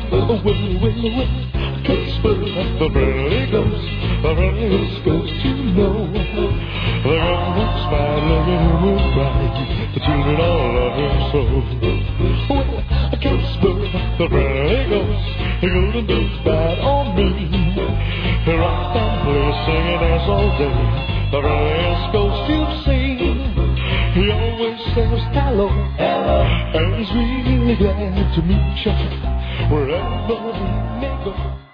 Casper, the friendly ghost to know. The young one's smiling and will cry. The children all love him so. Well, Casper, the friendly ghost, he couldn't be bad on me. He rocked and played, sing and dance all day. The friendly ghost to sing. He always says hello, and he's really glad to meet you wherever we may go.